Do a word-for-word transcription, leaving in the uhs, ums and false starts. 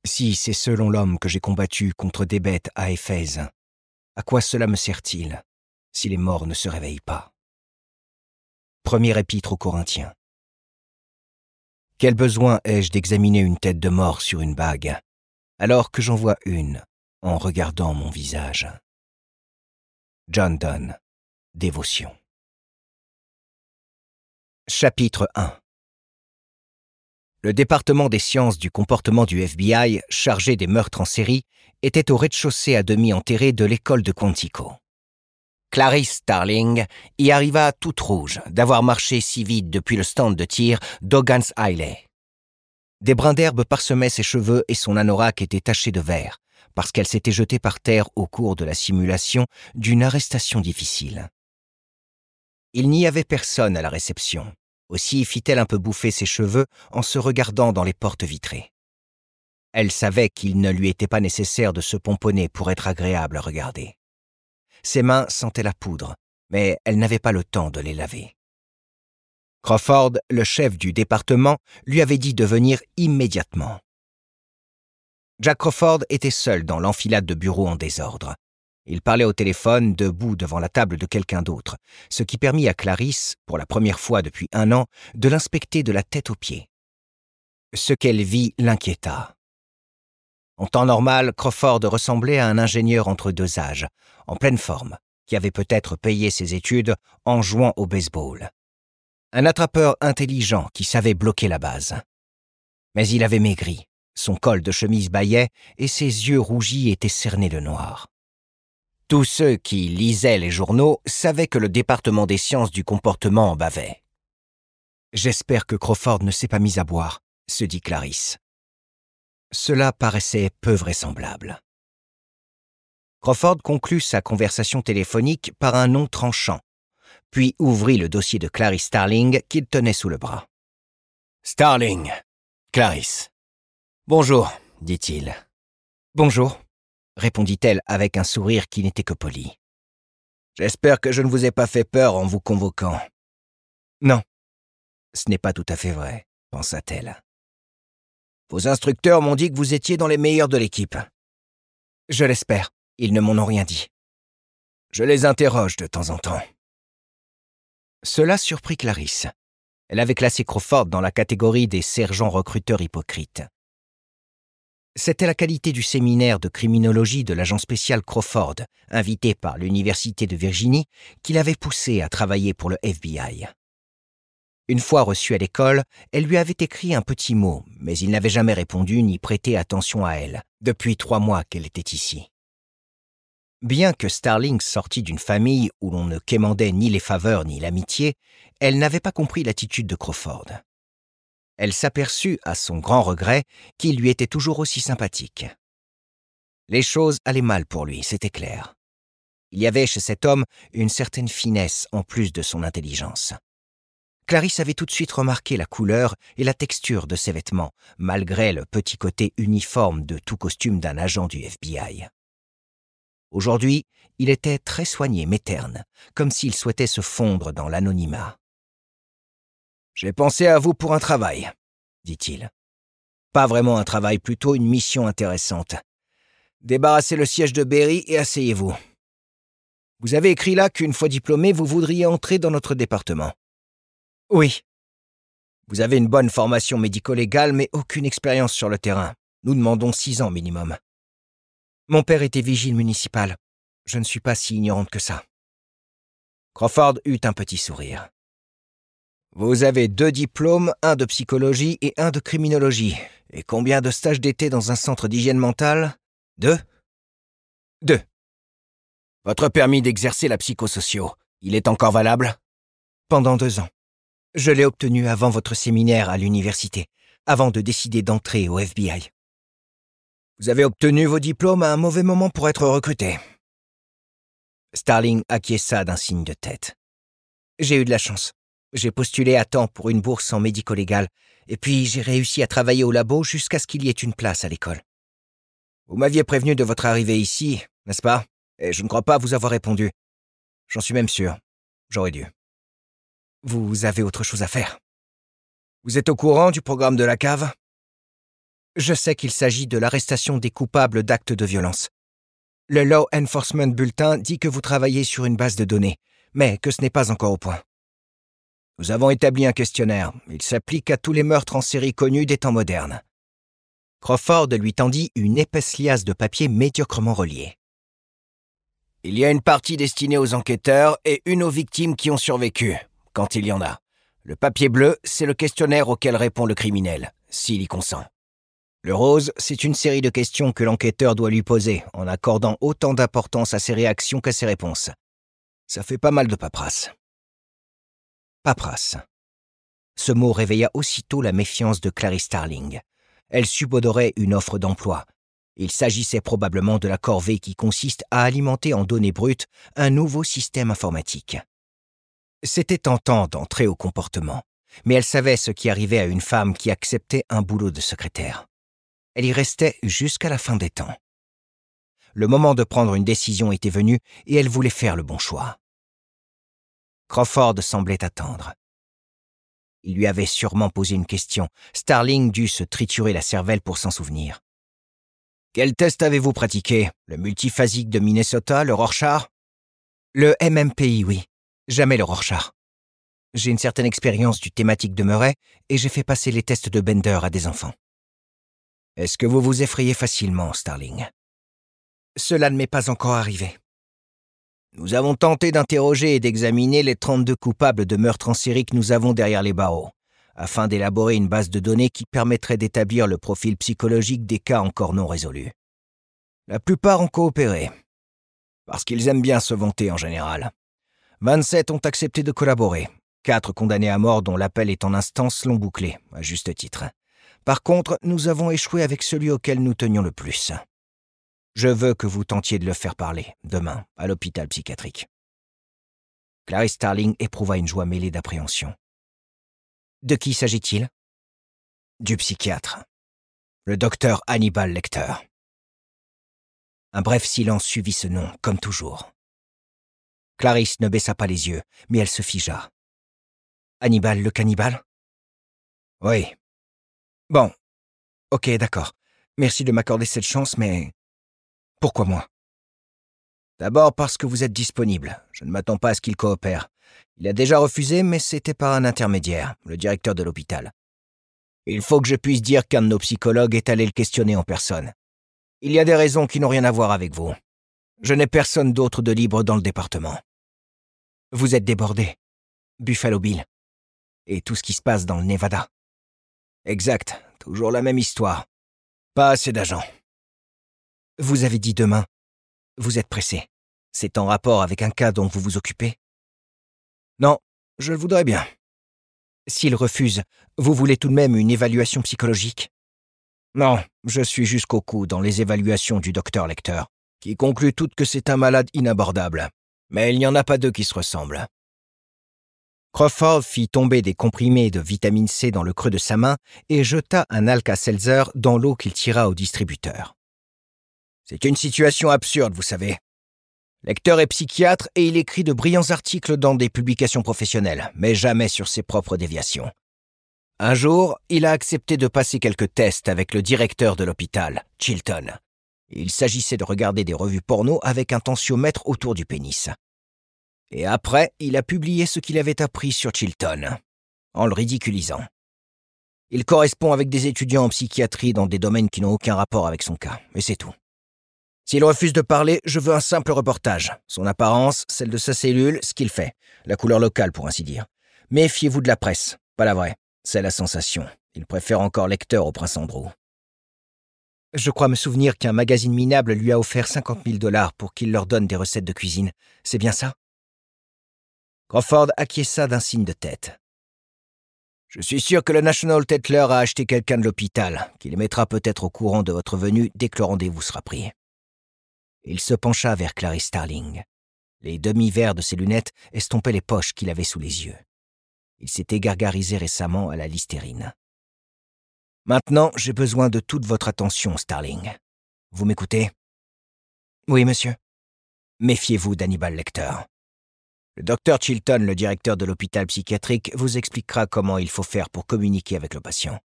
Si c'est selon l'homme que j'ai combattu contre des bêtes à Éphèse, à quoi cela me sert-il si les morts ne se réveillent pas? Premier épître aux Corinthiens. Quel besoin ai-je d'examiner une tête de mort sur une bague, alors que j'en vois une en regardant mon visage? John Donne, Dévotion. Chapitre un. Le département des sciences du comportement du F B I, chargé des meurtres en série, était au rez-de-chaussée à demi enterré de l'école de Quantico. Clarice Starling y arriva toute rouge d'avoir marché si vite depuis le stand de tir d'Hogan's Highway. Des brins d'herbe parsemaient ses cheveux et son anorak était taché de vert, parce qu'elle s'était jetée par terre au cours de la simulation d'une arrestation difficile. Il n'y avait personne à la réception. Aussi fit-elle un peu bouffer ses cheveux en se regardant dans les portes vitrées. Elle savait qu'il ne lui était pas nécessaire de se pomponner pour être agréable à regarder. Ses mains sentaient la poudre, mais elle n'avait pas le temps de les laver. Crawford, le chef du département, lui avait dit de venir immédiatement. Jack Crawford était seul dans l'enfilade de bureaux en désordre. Il parlait au téléphone, debout devant la table de quelqu'un d'autre, ce qui permit à Clarisse, pour la première fois depuis un an, de l'inspecter de la tête aux pieds. Ce qu'elle vit l'inquiéta. En temps normal, Crawford ressemblait à un ingénieur entre deux âges, en pleine forme, qui avait peut-être payé ses études en jouant au baseball. Un attrapeur intelligent qui savait bloquer la base. Mais il avait maigri, son col de chemise bâillait et ses yeux rougis étaient cernés de noir. Tous ceux qui lisaient les journaux savaient que le département des sciences du comportement en bavait. « J'espère que Crawford ne s'est pas mis à boire », se dit Clarisse. Cela paraissait peu vraisemblable. Crawford conclut sa conversation téléphonique par un nom tranchant, puis ouvrit le dossier de Clarice Starling qu'il tenait sous le bras. « Starling, Clarisse. Bonjour, dit-il. »« Bonjour, » répondit-elle avec un sourire qui n'était que poli. « J'espère que je ne vous ai pas fait peur en vous convoquant. »« Non, ce n'est pas tout à fait vrai, » pensa-t-elle. « Vos instructeurs m'ont dit que vous étiez dans les meilleurs de l'équipe. »« Je l'espère, ils ne m'en ont rien dit. »« Je les interroge de temps en temps. » Cela surprit Clarisse. Elle avait classé Crawford dans la catégorie des sergents recruteurs hypocrites. C'était la qualité du séminaire de criminologie de l'agent spécial Crawford, invité par l'Université de Virginie, qui l'avait poussé à travailler pour le F B I. Une fois reçue à l'école, elle lui avait écrit un petit mot, mais il n'avait jamais répondu ni prêté attention à elle, depuis trois mois qu'elle était ici. Bien que Starling sortît d'une famille où l'on ne quémandait ni les faveurs ni l'amitié, elle n'avait pas compris l'attitude de Crawford. Elle s'aperçut, à son grand regret, qu'il lui était toujours aussi sympathique. Les choses allaient mal pour lui, c'était clair. Il y avait chez cet homme une certaine finesse en plus de son intelligence. Clarisse avait tout de suite remarqué la couleur et la texture de ses vêtements, malgré le petit côté uniforme de tout costume d'un agent du F B I. Aujourd'hui, il était très soigné mais terne, comme s'il souhaitait se fondre dans l'anonymat. « J'ai pensé à vous pour un travail, » dit-il. « Pas vraiment un travail, plutôt une mission intéressante. Débarrassez le siège de Berry et asseyez-vous. Vous avez écrit là qu'une fois diplômé, vous voudriez entrer dans notre département. »« Oui. »« Vous avez une bonne formation médico-légale, mais aucune expérience sur le terrain. Nous demandons six ans minimum. »« Mon père était vigile municipal. Je ne suis pas si ignorante que ça. » Crawford eut un petit sourire. « Vous avez deux diplômes, un de psychologie et un de criminologie. Et combien de stages d'été dans un centre d'hygiène mentale? Deux? Deux. Votre permis d'exercer la psychosocio, il est encore valable? Pendant deux ans. Je l'ai obtenu avant votre séminaire à l'université, avant de décider d'entrer au F B I. Vous avez obtenu vos diplômes à un mauvais moment pour être recruté. » Starling acquiesça d'un signe de tête. « J'ai eu de la chance. J'ai postulé à temps pour une bourse en médico-légal, et puis j'ai réussi à travailler au labo jusqu'à ce qu'il y ait une place à l'école. Vous m'aviez prévenu de votre arrivée ici, n'est-ce pas? Et je ne crois pas vous avoir répondu. J'en suis même sûr. J'aurais dû. Vous avez autre chose à faire. Vous êtes au courant du programme de la cave? Je sais qu'il s'agit de l'arrestation des coupables d'actes de violence. Le Law Enforcement Bulletin dit que vous travaillez sur une base de données, mais que ce n'est pas encore au point. Nous avons établi un questionnaire. Il s'applique à tous les meurtres en série connus des temps modernes. Crawford lui tendit une épaisse liasse de papier médiocrement reliée. Il y a une partie destinée aux enquêteurs et une aux victimes qui ont survécu, quand il y en a. Le papier bleu, c'est le questionnaire auquel répond le criminel, s'il y consent. Le rose, c'est une série de questions que l'enquêteur doit lui poser, en accordant autant d'importance à ses réactions qu'à ses réponses. Ça fait pas mal de paperasse. Paperasse. Ce mot réveilla aussitôt la méfiance de Clarice Starling. Elle subodorait une offre d'emploi. Il s'agissait probablement de la corvée qui consiste à alimenter en données brutes un nouveau système informatique. C'était tentant d'entrer au comportement, mais elle savait ce qui arrivait à une femme qui acceptait un boulot de secrétaire. Elle y restait jusqu'à la fin des temps. Le moment de prendre une décision était venu et elle voulait faire le bon choix. Crawford semblait attendre. Il lui avait sûrement posé une question. Starling dut se triturer la cervelle pour s'en souvenir. « Quel test avez-vous pratiqué? Le multiphasique de Minnesota, le Rorschach ?» Le M M P I, oui. Jamais le Rorschach. J'ai une certaine expérience du thématique de Murray et j'ai fait passer les tests de Bender à des enfants. Est-ce que vous vous effrayez facilement, Starling? Cela ne m'est pas encore arrivé. Nous avons tenté d'interroger et d'examiner les trente-deux coupables de meurtres en série que nous avons derrière les barreaux, afin d'élaborer une base de données qui permettrait d'établir le profil psychologique des cas encore non résolus. La plupart ont coopéré, parce qu'ils aiment bien se vanter en général. vingt-sept ont accepté de collaborer, quatre condamnés à mort dont l'appel est en instance l'ont bouclé, à juste titre. Par contre, nous avons échoué avec celui auquel nous tenions le plus. Je veux que vous tentiez de le faire parler, demain, à l'hôpital psychiatrique. Clarice Starling éprouva une joie mêlée d'appréhension. De qui s'agit-il? Du psychiatre. Le docteur Hannibal Lecter. Un bref silence suivit ce nom, comme toujours. Clarice ne baissa pas les yeux, mais elle se figea. Hannibal le cannibale? Oui. Bon. Ok, d'accord. Merci de m'accorder cette chance, mais... Pourquoi moi? D'abord parce que vous êtes disponible. Je ne m'attends pas à ce qu'il coopère. Il a déjà refusé, mais c'était par un intermédiaire, le directeur de l'hôpital. Il faut que je puisse dire qu'un de nos psychologues est allé le questionner en personne. Il y a des raisons qui n'ont rien à voir avec vous. Je n'ai personne d'autre de libre dans le département. Vous êtes débordé. Buffalo Bill. Et tout ce qui se passe dans le Nevada. Exact. Toujours la même histoire. Pas assez d'agents. Vous avez dit demain. Vous êtes pressé. C'est en rapport avec un cas dont vous vous occupez? Non, je le voudrais bien. S'il refuse, vous voulez tout de même une évaluation psychologique? Non, je suis jusqu'au cou dans les évaluations du docteur Lecter, qui conclut toutes que c'est un malade inabordable. Mais il n'y en a pas deux qui se ressemblent. Crawford fit tomber des comprimés de vitamine C dans le creux de sa main et jeta un Alka-Seltzer dans l'eau qu'il tira au distributeur. C'est une situation absurde, vous savez. Lecter est psychiatre et il écrit de brillants articles dans des publications professionnelles, mais jamais sur ses propres déviations. Un jour, il a accepté de passer quelques tests avec le directeur de l'hôpital, Chilton. Il s'agissait de regarder des revues porno avec un tensiomètre autour du pénis. Et après, il a publié ce qu'il avait appris sur Chilton, en le ridiculisant. Il correspond avec des étudiants en psychiatrie dans des domaines qui n'ont aucun rapport avec son cas, et c'est tout. S'il refuse de parler, je veux un simple reportage. Son apparence, celle de sa cellule, ce qu'il fait. La couleur locale, pour ainsi dire. Méfiez-vous de la presse, pas la vraie. C'est la sensation. Il préfère encore Lecter au prince Andrew. Je crois me souvenir qu'un magazine minable lui a offert cinquante mille dollars pour qu'il leur donne des recettes de cuisine. C'est bien ça? Crawford acquiesça d'un signe de tête. Je suis sûr que le National Tetler a acheté quelqu'un de l'hôpital, qui les mettra peut-être au courant de votre venue dès que le rendez-vous sera pris. Il se pencha vers Clarice Starling. Les demi-verres de ses lunettes estompaient les poches qu'il avait sous les yeux. Il s'était gargarisé récemment à la Listerine. Maintenant, j'ai besoin de toute votre attention, Starling. Vous m'écoutez? Oui, monsieur. Méfiez-vous d'Hannibal Lecter. Le docteur Chilton, le directeur de l'hôpital psychiatrique, vous expliquera comment il faut faire pour communiquer avec le patient.